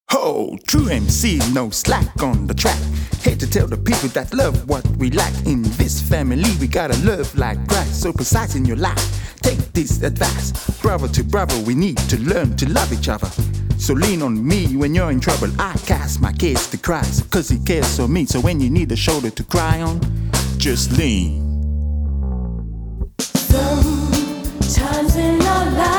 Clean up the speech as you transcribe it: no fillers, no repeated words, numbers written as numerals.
Oh, true MC, no slack on the track. Here to tell the people that love what we like. In this family, we gotta love like Christ. So precise in your life, take this advice. Brother to brother, we need to learn to love each other. So lean on me when you're in trouble. I cast my cares to Christ, cause he cares for me. So when you need a shoulder to cry on, just lean. Sometimes in our life